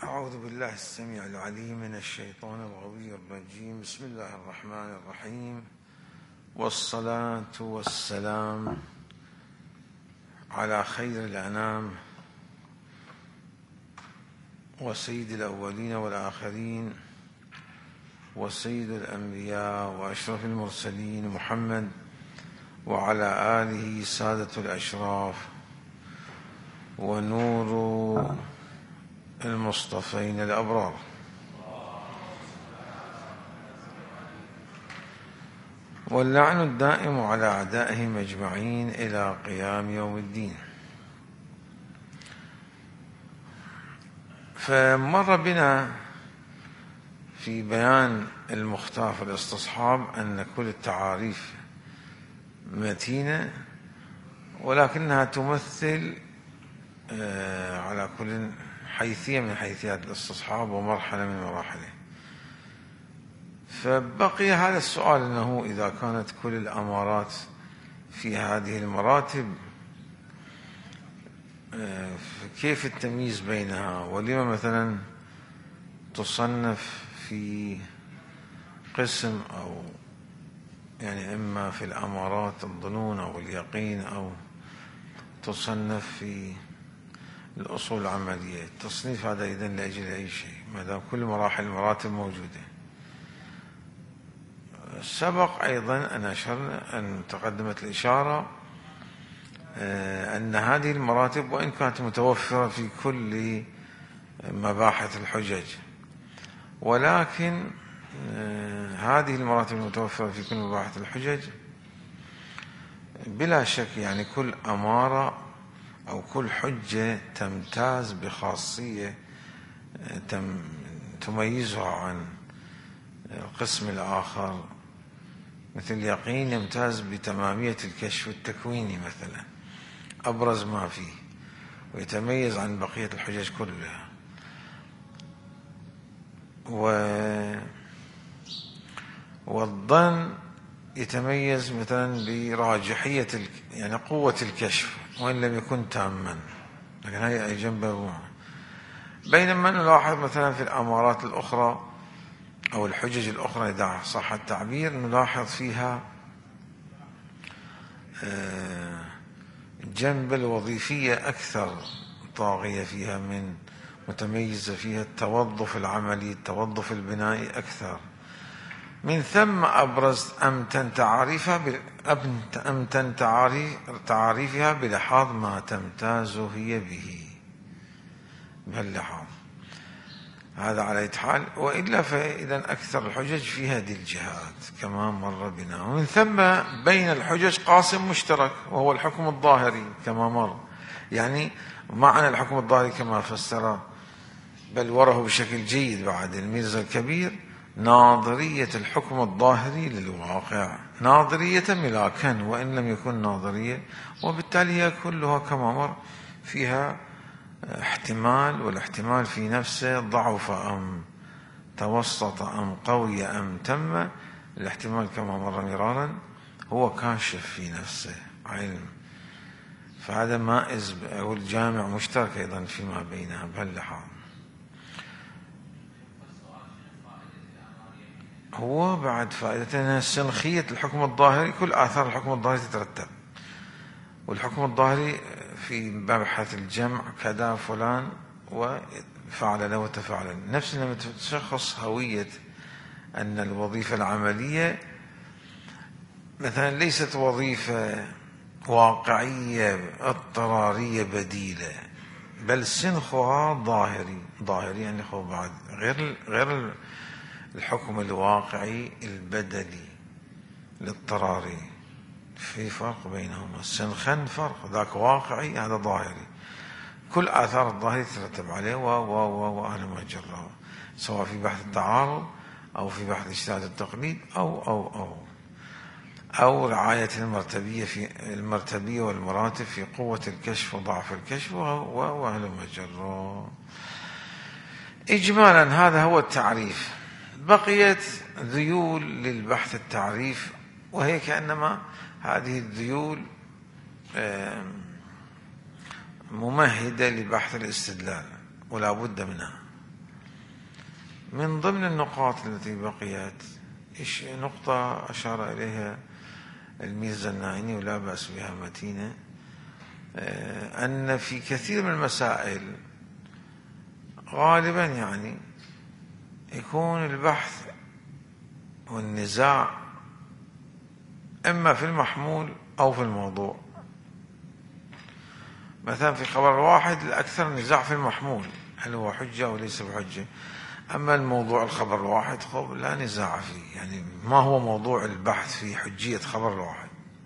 أعوذ بالله السميع العليم من الشيطان الغوي الرجيم. بسم الله الرحمن الرحيم، والصلاة والسلام على خير الأنام وسيد الأولين والآخرين وسيد الأنبياء وأشرف المرسلين محمد وعلى آله سادة الأشراف ونور المصطفين الأبرار. واللعن الدائم على أعدائهم أجمعين إلى قيام يوم الدين. فمر بنا في بيان المختار في الاستصحاب أن كل التعاريف متينة، ولكنها تمثل على كل حيثية من حيثيات الاستصحاب ومرحلة من مراحله. فبقي هذا السؤال، أنه إذا كانت كل الأمارات في هذه المراتب كيف التمييز بينها؟ ولما مثلا تصنف في قسم، أو يعني إما في الأمارات الظنون أو اليقين، أو تصنف في الأصول العملية. التصنيف هذا إذن لأجل أي شيء ما دام كل مراحل المراتب موجودة. سبق أيضا أن تقدمت الإشارة أن هذه المراتب وإن كانت متوفرة في كل مباحث الحجج، ولكن هذه المراتب المتوفرة في كل مباحث الحجج بلا شك يعني كل أمارة أو كل حجة تمتاز بخاصية تميزها عن القسم الآخر، مثل اليقين يمتاز بتمامية الكشف التكويني مثلا، أبرز ما فيه، ويتميز عن بقية الحجج كلها. والظن يتميز مثلا براجحية يعني قوة الكشف وإن لم يكن تاما، لكن هي جنبه. بينما نلاحظ مثلا في الأمارات الأخرى أو الحجج الأخرى إذا صح التعبير، نلاحظ فيها جنب الوظيفية أكثر طاغية فيها، من متميزة فيها التوظف العملي، التوظف البنائي أكثر. من ثم أبرز أمتن تعاريفها بلحاظ ما تمتاز هي به، بهاللحاظ هذا على حال. وإلا فإذا أكثر الحجج في هذه الجهات كما مر بنا. ومن ثم بين الحجج قاسم مشترك وهو الحكم الظاهري كما مر. يعني معنى الحكم الظاهري كما فسر بل وره بشكل جيد بعد الميرزا الكبير، ناظرية الحكم الظاهري للواقع، ناظرية ملاكا وإن لم يكن ناظرية، وبالتالي هي كلها كما مر فيها احتمال، والاحتمال في نفسه ضعف أم توسط أم قوي أم تم. الاحتمال كما مر مرارا هو كاشف في نفسه علم، فهذا مائز أو الجامع مشترك أيضا فيما بينها بهاللحاظ. هو بعد فائدة سنخية الحكم الظاهري، كل آثار الحكم الظاهري تترتب، والحكم الظاهري في مبحث الجمع كذا فلان وفعل له وتفعل، نفس لما تشخص هوية أن الوظيفة العملية مثلا ليست وظيفة واقعية اضطرارية بديلة، بل سنخها ظاهري يعني هو بعد غير الحكم الواقعي البدلي الاضطراري، في فرق بينهما. السنخن فرق، ذاك واقعي هذا ظاهري. كل آثار الظاهري ترتب عليه وأهل ما جره، سواء في بحث التعارض أو في بحث اجتهاد التقليد أو رعاية المرتبية والمراتب في قوة الكشف وضعف الكشف وأهل ما جره. إجمالا هذا هو التعريف. بقيت ذيول للبحث التعريف، وهي كأنما هذه الذيول ممهدة لبحث الاستدلال ولا بد منها. من ضمن النقاط التي بقيت نقطة أشار إليها الميرزا الناعيني ولا بأس بها متينة، أن في كثير من المسائل غالبا يعني يكون البحث والنزاع إما في المحمول أو في الموضوع. مثلا في خبر واحد الأكثر نزاع في المحمول، هل هو حجة أو ليس بحجة. أما الموضوع الخبر الواحد لا نزاع فيه، يعني ما هو موضوع البحث في حجية خبر الواحد.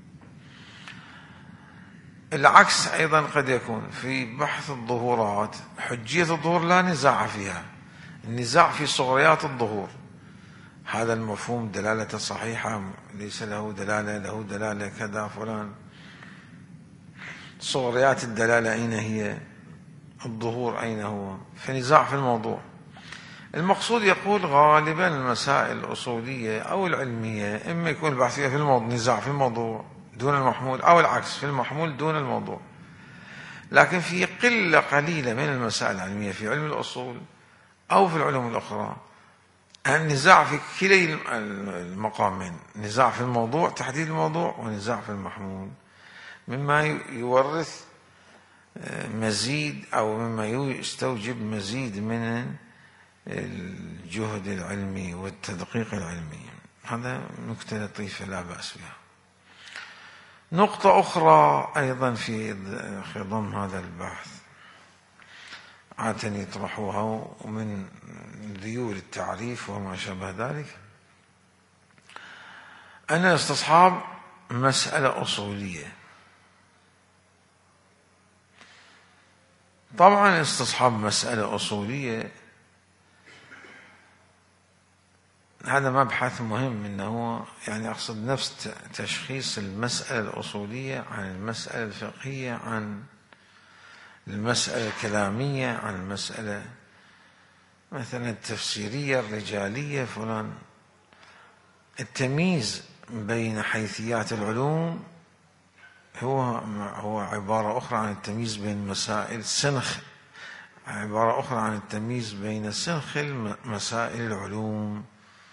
العكس أيضا قد يكون في بحث الظهورات، حجية الظهور لا نزاع فيها، النزاع في صغريات الظهور. هذا المفهوم دلالة صحيحة، ليس له دلالة، له دلالة كذا فلان. صغريات الدلالة أين هي؟ الظهور أين هو؟ فنزاع في الموضوع. المقصود يقول غالبا المسائل الأصولية أو العلمية إما يكون البحث فيها في الموضوع، نزاع في الموضوع دون المحمول، أو العكس في المحمول دون الموضوع. لكن في قلة قليلة من المسائل العلمية في علم الأصول أو في العلوم الأخرى النزاع في كلا المقامين، نزاع في الموضوع تحديد الموضوع ونزاع في المحمول، مما يورث مزيد أو مما يستوجب مزيد من الجهد العلمي والتدقيق العلمي. هذا نكتة لطيفة لا بأس بها. نقطة أخرى أيضا في ضمن هذا البحث عادة يطرحوها ومن ذيول التعريف وما شابه ذلك، أن استصحاب مسألة أصولية. طبعا استصحاب مسألة أصولية هذا مبحث مهم، إنه يعني أقصد نفس تشخيص المسألة الأصولية عن المسألة الفقهية، عن المسألة الكلامية، عن المسألة مثلا التفسيرية الرجالية فلان. التمييز بين حيثيات العلوم هو عبارة أخرى عن التمييز بين مسائل سنخ، عبارة أخرى عن التمييز بين سنخ مسائل العلوم.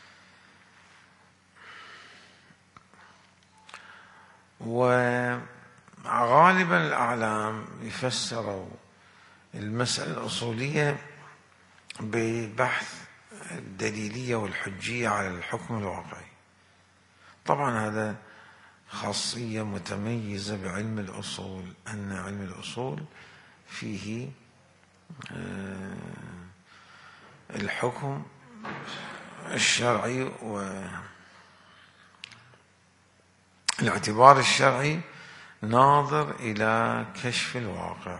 وغالبا الأعلام يفسروا المسألة الأصولية ببحث الدليلية والحجية على الحكم الواقعي. طبعا هذا خاصية متميزة بعلم الأصول، أن علم الأصول فيه الحكم الشرعي والاعتبار الشرعي ناظر إلى كشف الواقع،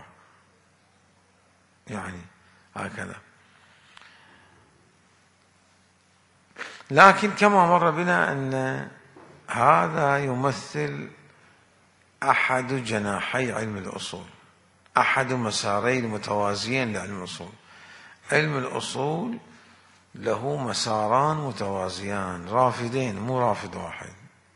يعني هكذا. لكن كما مر بنا أن هذا يمثل أحد جناحي علم الأصول، أحد مسارين متوازيين لعلم الأصول. علم الأصول له مساران متوازيان رافدين، مو رافد واحد،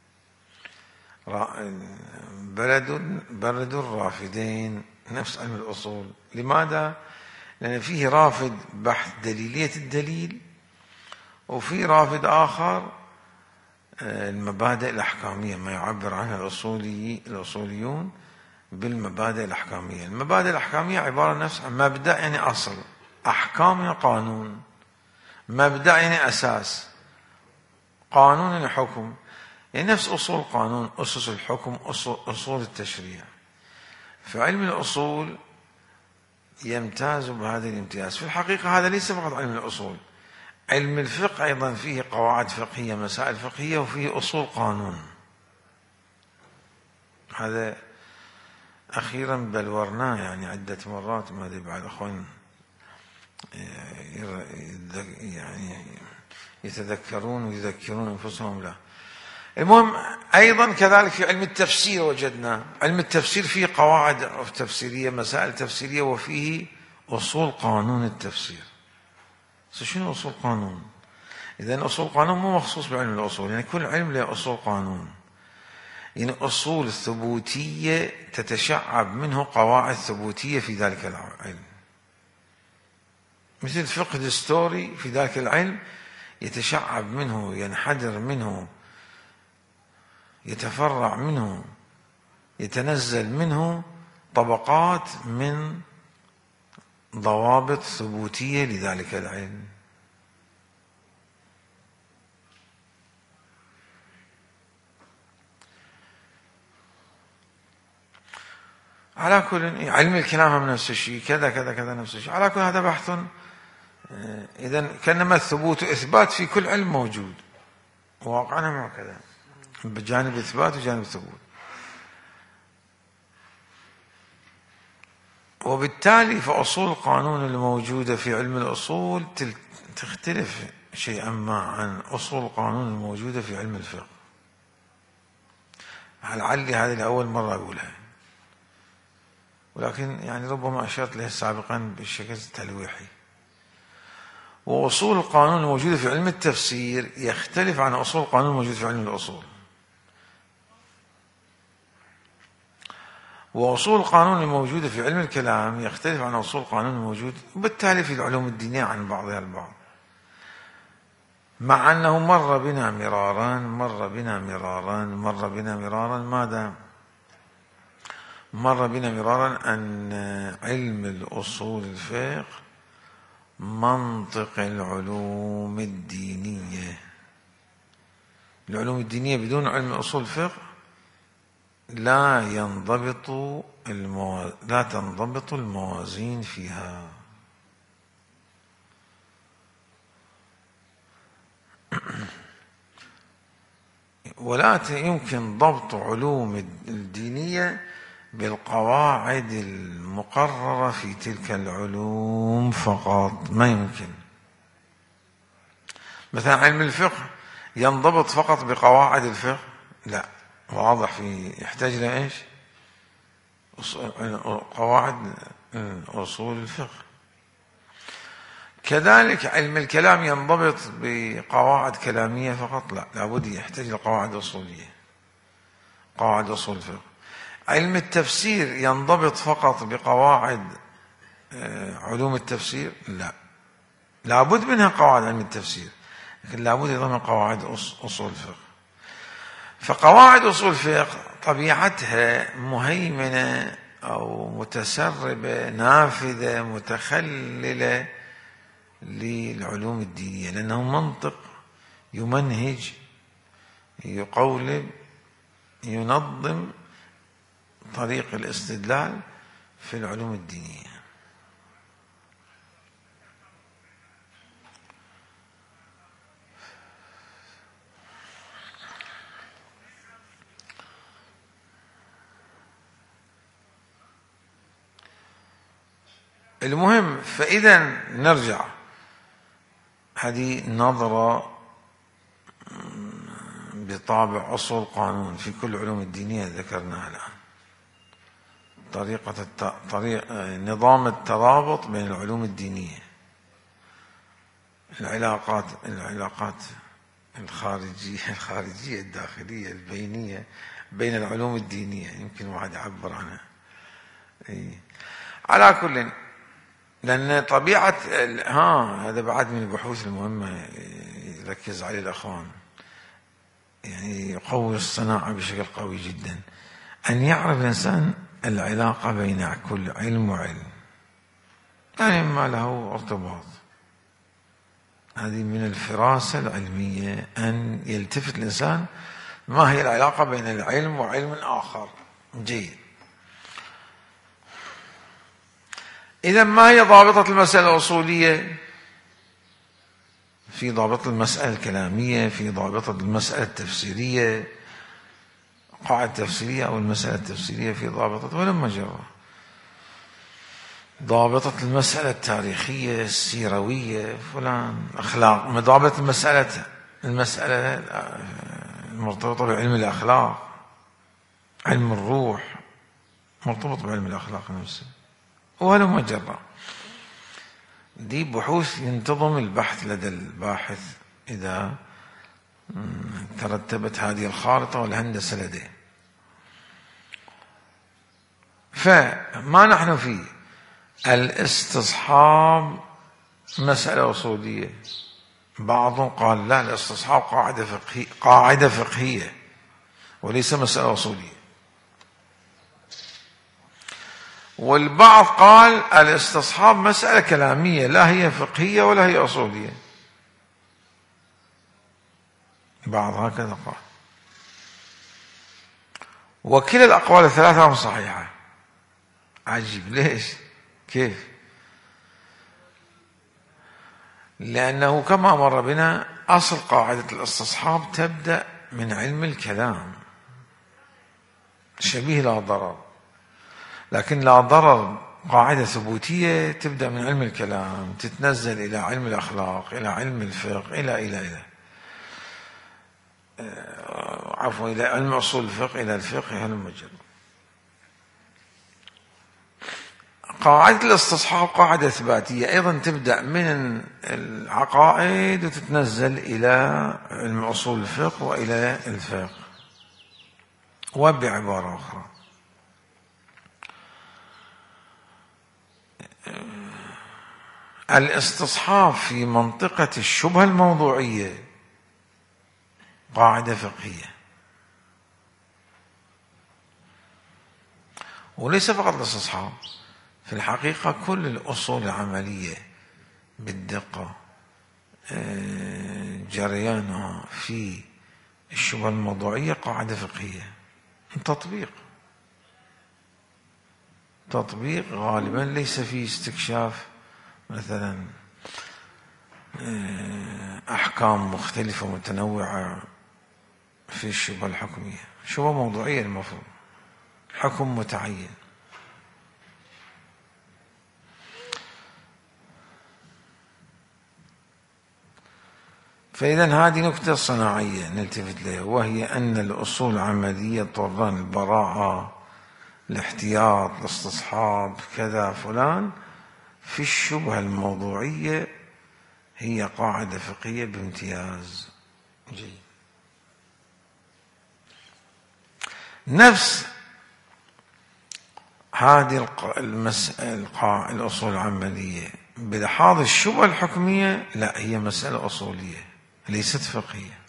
برد الرافدين نفس علم الأصول. لماذا؟ لأن فيه رافد بحث دليلية الدليل، وفي رافد آخر المبادئ الأحكامية، ما يعبر عنها الأصوليون بالمبادئ الأحكامية. المبادئ الأحكامية عبارة نفس عن مبدأ يعني أصل، أحكام يعني قانون، مبدأ يعني أساس، قانون يعني حكم، يعني نفس أصول قانون، أسس الحكم، أصول التشريع. فعلم الأصول يمتاز بهذا الامتياز. في الحقيقة هذا ليس فقط علم الأصول، علم الفقه أيضا فيه قواعد فقهية، مسائل فقهية، وفيه أصول قانون. هذا أخيرا بلورناه يعني عدة مرات، ما أدري بعد أخوان يعني يتذكرون ويذكرون أنفسهم له. المهم أيضا كذلك في علم التفسير وجدنا علم التفسير فيه قواعد تفسيرية، مسائل تفسيرية، وفيه أصول قانون التفسير. شنو أصول قانون؟ إذن أصول قانون مو مخصوص بعلم الأصول، يعني كل علم له أصول قانون، يعني أصول ثبوتية تتشعب منه قواعد ثبوتية في ذلك العلم، مثل فقه دستوري في ذاك العلم، يتشعب منه، ينحدر منه، يتفرع منه، يتنزل منه طبقات من ضوابط ثبوتية لذلك العلم. على كل، علم الكلام هم نفس الشيء، كذا كذا كذا نفس الشيء. على كل هذا بحث. إذن كانما الثبوت إثبات في كل علم موجود، وواقعنا مع كذا، بجانب إثبات وجانب ثبوت. وبالتالي فأصول القانون الموجودة في علم الأصول تختلف شيئا ما عن أصول القانون الموجودة في علم الفقه. لعلي هذه لأول مرة أقولها، ولكن يعني ربما أشرت له سابقا بشكل تلويحي. وأصول القانون الموجودة في علم التفسير يختلف عن أصول القانون الموجودة في علم الأصول. وأصول القانون الموجودة في علم الكلام يختلف عن أصول القانون الموجودة وبالتالي في العلوم الدينية عن بعضها البعض، مع أنه مر بنا مرارا ماذا؟ مر بنا مرارا أن علم الأصول الفقه منطق العلوم الدينية. العلوم الدينية بدون علم أصول الفقه لا تنضبط الموازين فيها. ولا يمكن ضبط علوم الدينية بالقواعد المقررة في تلك العلوم فقط، ما يمكن. مثلا علم الفقه ينضبط فقط بقواعد الفقه؟ لا، واضح، يحتاج إلى إيش؟ قواعد أصول الفقه. كذلك علم الكلام ينضبط بقواعد كلامية فقط؟ لا، لابد يحتاج إلى قواعد أصولية، قواعد أصول الفقه. علم التفسير ينضبط فقط بقواعد علوم التفسير؟ لا، لابد منها قواعد علم التفسير، لكن لابد أيضا من قواعد أصول الفقه. فقواعد أصول الفقه طبيعتها مهيمنة أو متسربة، نافذة، متخللة للعلوم الدينية، لأنه منطق يمنهج، يقولب، ينظم طريق الاستدلال في العلوم الدينية. المهم، فإذا نرجع، هذه نظرة بطابع أصول قانون في كل العلوم الدينية ذكرناها الآن. نظام الترابط بين العلوم الدينية، العلاقات الخارجية الداخلية البينية بين العلوم الدينية، يمكن واحد يعبر عنها. على كل، لأن طبيعة هذا بعد من البحوث المهمة يركز عليه الأخوان، يعني يقوي الصناعة بشكل قوي جدا، أن يعرف الإنسان العلاقة بين كل علم وعلم، يعني ما له ارتباط. هذه من الفراسة العلمية أن يلتفت الإنسان ما هي العلاقة بين العلم وعلم آخر. جيد. إذا ما هي ضابطة المسألة الأصولية؟ في ضابطة المسألة الكلامية، في ضابطة المسألة التفسيرية، قاعدة تفسيرية أو المسألة التفسيرية، في ضابطة ولما جرى ضابطة المسألة التاريخية السيروية فلان أخلاق، ضابطة المسألة المرتبطة بعلم الأخلاق، علم الروح مرتبط بعلم الأخلاق نفسه، ولما جرى. دي بحوث ينتظم البحث لدى الباحث إذا ترتبت هذه الخارطة والهندسة لديه. فما نحن فيه الاستصحاب مسألة أصولية. بعضهم قال لا، الاستصحاب قاعدة فقهية وليس مسألة أصولية. والبعض قال الاستصحاب مسألة كلامية، لا هي فقهية ولا هي أصولية. بعض هكذا قال. وكلا الأقوال الثلاثة صحيحة. عجيب، ليش؟ كيف؟ لأنه كما مر بنا أصل قاعدة الاستصحاب تبدأ من علم الكلام، شبيه لا ضرر. لكن لا ضرر قاعدة ثبوتية تبدأ من علم الكلام، تتنزل إلى علم الأخلاق، إلى علم الفقه، إلى عفوا إلى علم أصول الفقه، إلى الفقه المجرد. قاعدة الاستصحاب قاعدة إثباتية أيضا تبدأ من العقائد وتتنزل إلى علم أصول الفقه وإلى الفقه. وبعبارة أخرى، الاستصحاب في منطقة الشبهة الموضوعية قاعدة فقهية، وليس فقط الاستصحاب، في الحقيقة كل الأصول العملية بالدقة جريانها في الشبهة الموضوعية قاعدة فقهية. تطبيق غالبا ليس فيه استكشاف مثلا أحكام مختلفة متنوعة في الشبهة الحكمية. شبهة موضوعية المفروض حكم متعين. فإذا هذه نكتة صناعية نلتفت لها، وهي أن الأصول العملية طران البراعة، الاحتياط، الاستصحاب، كذا فلان، في الشبهة الموضوعية هي قاعدة فقهية بامتياز. جيد. نفس هذه الأصول العملية بلحاظ الشبهة الحكمية لا، هي مسألة أصولية ليست فقهية.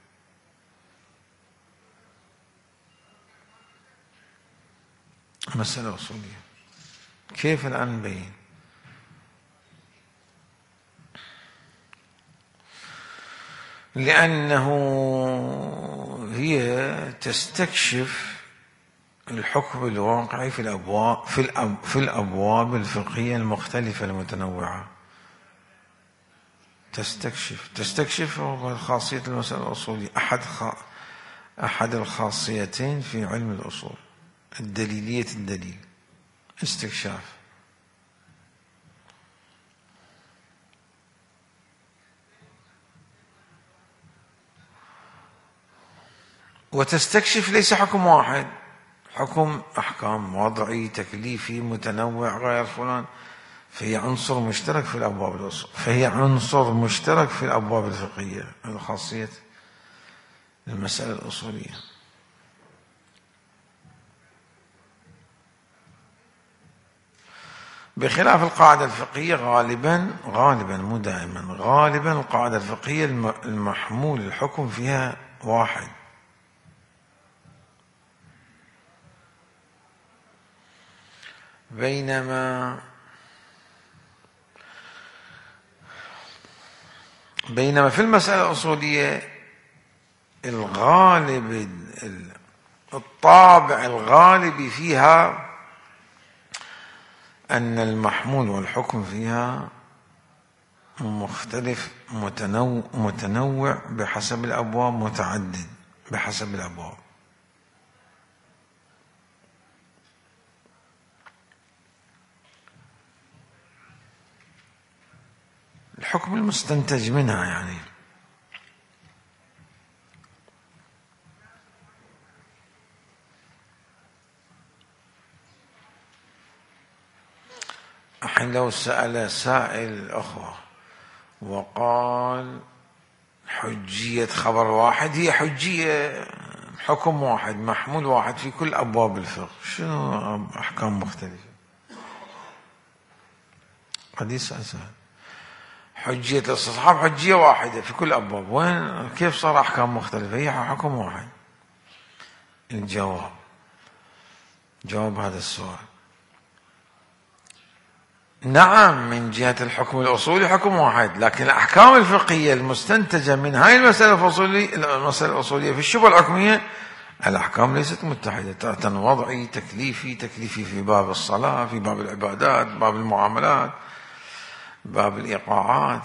مسألة أصولية. كيف الآن نبين؟ لأنه هي تستكشف الحكم الواقعي في الأبواب الفقهية المختلفة المتنوعة. تستكشف خاصية المسألة الأصولية، أحد الخاصيتين في علم الأصول، الدليلية، الدليل، استكشاف. وتستكشف ليس حكم واحد، أحكام وضعي، تكليفي، متنوع، غير فلان، فهي عنصر مشترك في الأبواب الأصول، فهي عنصر مشترك في الأبواب الفقهية. هذه خاصية المسألة الأصولية. بخلاف القاعدة الفقهية غالبا مو دائما، غالبا القاعدة الفقهية المحمول الحكم فيها واحد، بينما في المسألة الأصولية الطابع الغالبي فيها أن المحمول والحكم فيها مختلف، متنوع بحسب الأبواب، متعدد بحسب الأبواب. الحكم المستنتج منها يعني. الحين لو سأل سائل الأخوة وقال حجية خبر واحد هي حجية حكم واحد، محمول واحد في كل أبواب الفقه، شنو أحكام مختلفة؟ قد يسأل سائل. حجية الاستصحاب حجية واحدة في كل الأبواب، وين كيف صار أحكام مختلفة؟ هي حكم واحد. الجواب، جواب هذا السؤال نعم، من جهة الحكم الأصولي حكم واحد، لكن الأحكام الفقهية المستنتجة من هاي المسألة الأصولية في الشبهة الحكمية، الأحكام ليست متحدة، وضعي تكليفي في باب الصلاة، في باب العبادات، باب المعاملات، باب الإيقاعات.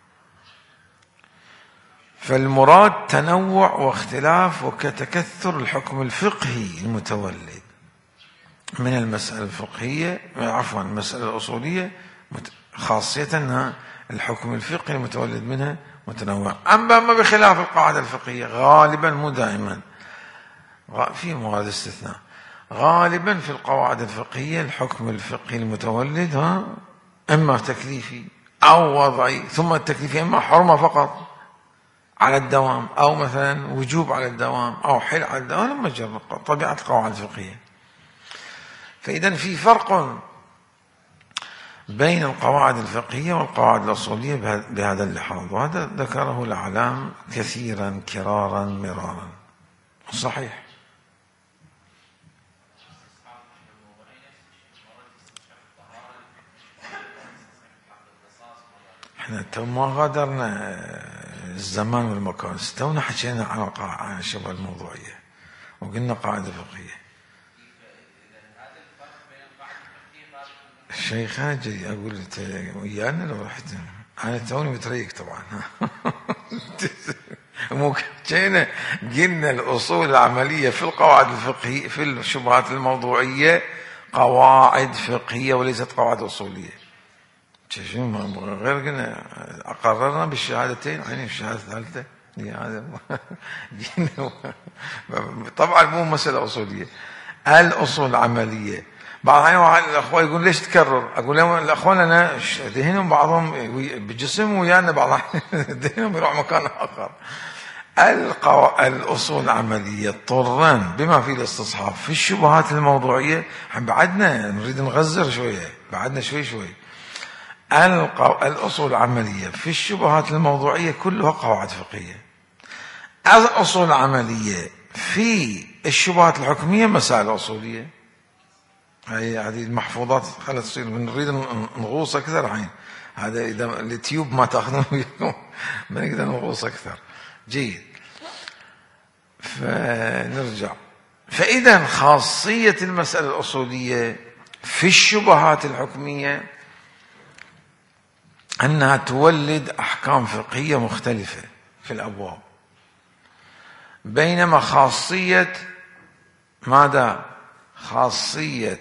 فالمراد تنوع واختلاف وكتكثر الحكم الفقهي المتولد من المسألة الفقهية، عفوا المسألة الأصولية، خاصية أنها الحكم الفقهي المتولد منها متنوع. أما بخلاف القاعدة الفقهية غالبا، مو دائما، في موارد استثناء، غالبا في القواعد الفقهية الحكم الفقهي المتولد إما تكليفي أو وضعي، ثم التكليفي إما حرمة فقط على الدوام، أو مثلا وجوب على الدوام، أو حل على الدوام، لما جرب طبيعة القواعد الفقهية. فإذا في فرق بين القواعد الفقهية والقواعد الأصولية بهذا اللحاظ، وهذا ذكره الأعلام كثيرا كرارا مرارا. صحيح. احنا تو ما غادرنا الزمان والمكان، تونا حكينا عن الشبهة الموضوعية وقلنا قاعدة فقهية. الشيخ أنا جاي أقول أنت ويانا لو رحت، أنا توني متريك طبعا. مو كنا قلنا الأصول العملية في القواعد الفقهية في الشبهات الموضوعية قواعد فقهية وليست قواعد أصولية. غير قلنا أقررنا بالشهادتين، عيني الشهادة الثالثة طبعا مو مسألة أصولية، الأصول العملية. بعض الأخوة يقول ليش تكرر؟ أقول لهم الأخوان أنا دهنهم بعضهم بجسم ويانا، بعض دهنهم يروح مكان آخر. الأصول العملية طرا بما فيه الاستصحاب في الشبهات الموضوعية. بعدنا نريد نغزر شوية، بعدنا شوي. الأصول العملية في الشبهات الموضوعية كلها قواعد فقهية. الأصول العملية في الشبهات الحكمية مسائل أصولية. هذه المحفوظات خلت تصير نريد نغوص أكثر الحين. هذا إذا اليوتيوب ما تأخذون وياكم ما نقدر نغوص أكثر. جيد. فنرجع. فإذا خاصية المسألة الأصولية في الشبهات الحكمية أنها تولد أحكام فقهية مختلفة في الأبواب، بينما خاصية ماذا؟ خاصية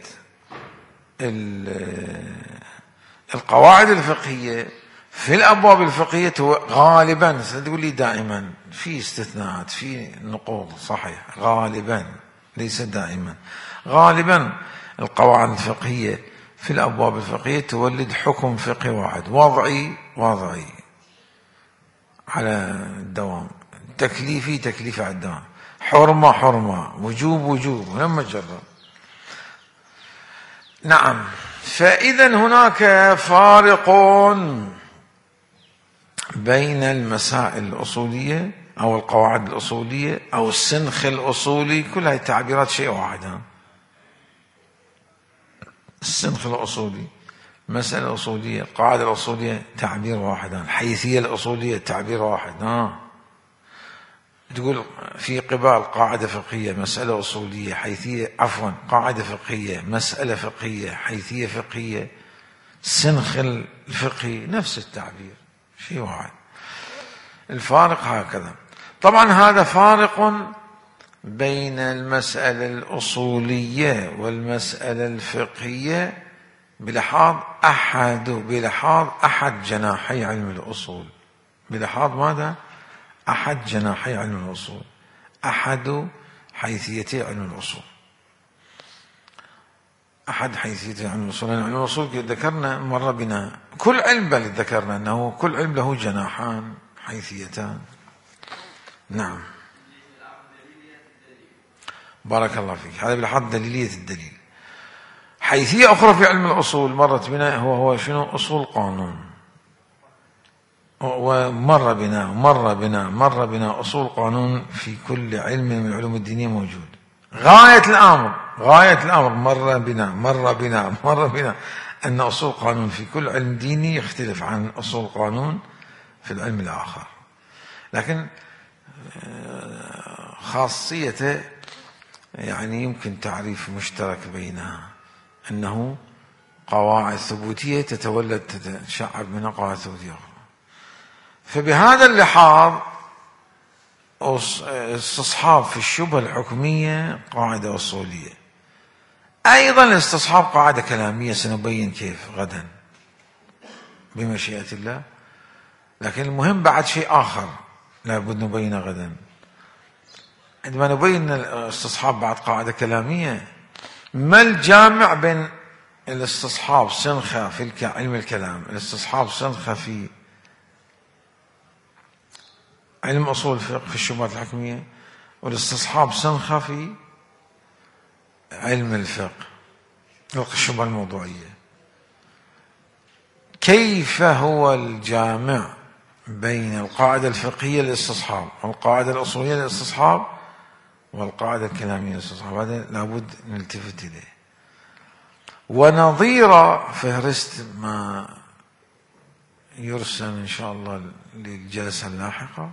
القواعد الفقهية في الأبواب الفقهية غالبا، ستقول لي دائما، في استثناءات، في نقوض، صحيح، غالبا ليس دائما، غالبا القواعد الفقهية في الأبواب الفقهية تولد حكم فقهي واحد، وضعي على الدوام، تكليفي على الدوام، حرمة، وجوب لما جرب. نعم. فإذا هناك فارق بين المسائل الأصولية أو القواعد الأصولية أو السنخ الأصولي، كل هذه التعبيرات شيء واحد. السنخ الأصولي مسألة أصولية، القاعدة الأصولية تعبير واحد، الحيثية الأصولية تعبير واحد. تقول في قبال قاعدة فقهية مسألة أصولية، حيثية، عفوا قاعدة فقهية مسألة فقهية، حيثية فقهية، السنخ الفقهي نفس التعبير، شيء واحد. الفارق هكذا. طبعا هذا فارق بين المسألة الأصولية والمسألة الفقهية بلحاظ أحد جناحي علم الأصول. بلحاظ ماذا؟ أحد جناحي علم الأصول، أحد حيثيتي علم الأصول، أحد حيثيتي علم الأصول. علم الأصول ذكرنا مرة بنا كل علم، بل ذكرنا أنه كل علم له جناحان حيثيتان. نعم، بارك الله فيك. هذا بلحاظ دليلية الدليل. حيثية أخرى في علم الأصول مرت بنا هو شنو؟ أصول القانون. ومر بنا أصول قانون في كل علم من العلوم الدينية موجود. غاية الأمر مر بنا أن أصول قانون في كل علم ديني يختلف عن أصول قانون في العلم الآخر، لكن خاصيته يعني يمكن تعريف مشترك بينها، أنه قواعد ثبوتية تتشعب منها قواعد ثبوتية أخرى. فبهذا اللحاظ استصحاب في الشبهة الحكمية قاعدة أصولية، أيضا الاستصحاب قاعدة كلامية سنبين كيف غدا بمشيئة الله. لكن المهم بعد شيء آخر لابد نبينه غدا. عندما نبين الاستصحاب بعد قاعدة كلامية، ما الجامع بين الاستصحاب سنخة في علم الكلام، الاستصحاب سنخة في علم أصول الفقه في الشبهات الحكمية، والاستصحاب سنخة في علم الفقه الشبهة الموضوعية. كيف هو الجامع بين القاعدة الفقهية للاستصحاب والقاعدة الأصولية للاستصحاب والقاعدة الكلامية للاستصحاب؟ هذا لابد نلتفت إليه. ونظير فهرست ما يرسل إن شاء الله للجلسة اللاحقة.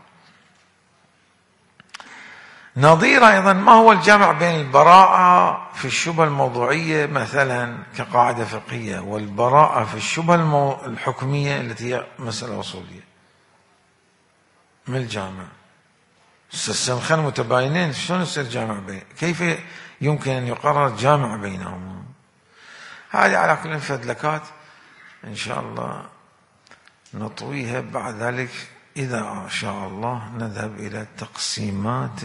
نظير أيضا ما هو الجمع بين البراءة في الشبهة الموضوعية مثلا كقاعدة فقهية والبراءة في الشبهة الحكمية التي هي مسألة أصولية. ما الجامع؟ السنخان متباينين، شلون يصير جامع بين؟ كيف يمكن أن يقرر جامع بينهما؟ هذه على كل فدلكات إن شاء الله نطويها. بعد ذلك إذا شاء الله نذهب إلى تقسيمات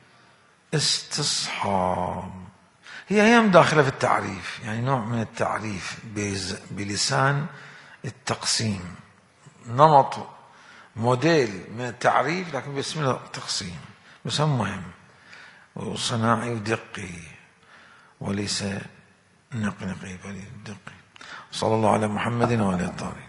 الاستصحاب. هي داخلة في التعريف، يعني نوع من التعريف بلسان التقسيم، نمط موديل من التعريف لكن باسم التقسيم، بس مهم وصناعي ودقي وليس نقنقي بل دقي. صلى الله على محمد وعلى آله الطاهرين.